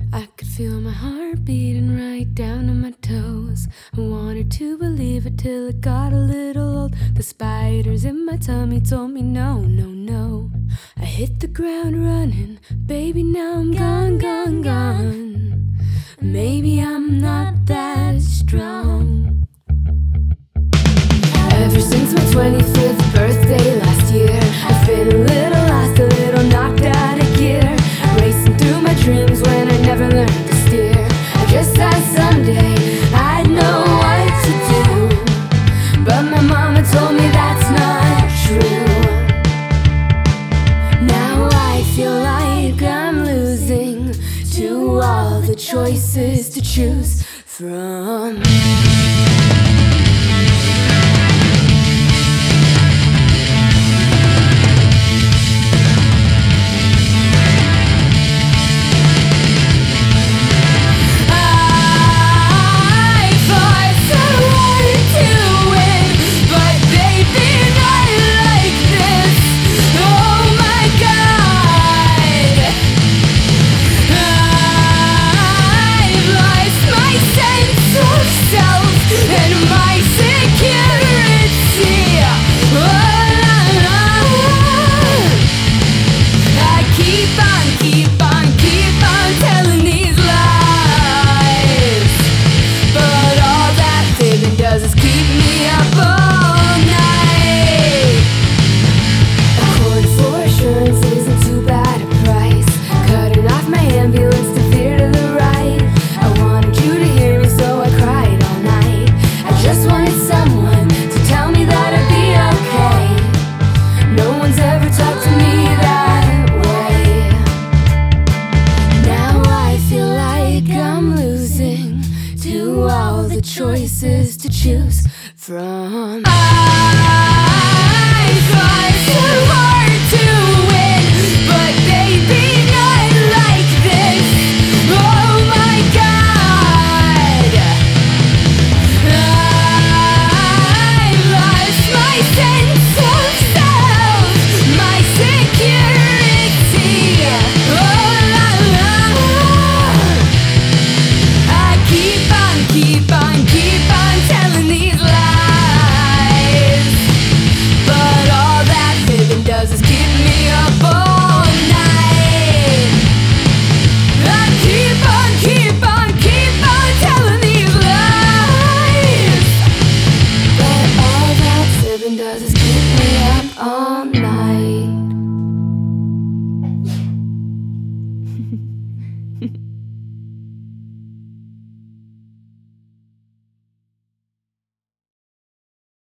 I could feel my heart beating right down to my toes. I wanted to believe it till it got a little old. The spiders in my tummy told me no, no, no. I hit the ground running, baby, now I'm gone, gone, gone. Maybe I'm not that strong. Ever since my 25th birthday last year, I've been a little lost, a little knocked out of gear, racing through my dreams when I never learned to steer. I just thought someday I'd know what to do, but my mama told me that's not true. Now I feel like I'm losing to all the choices to choose from. Choices to choose from. I try so hard to win, but baby, not like this. Oh my God, I've lost my sense of self, my security. Oh la la, I keep on telling these lies, but all that living does is keep me up all night. I keep on telling these lies, but all that living does is keep me up all night.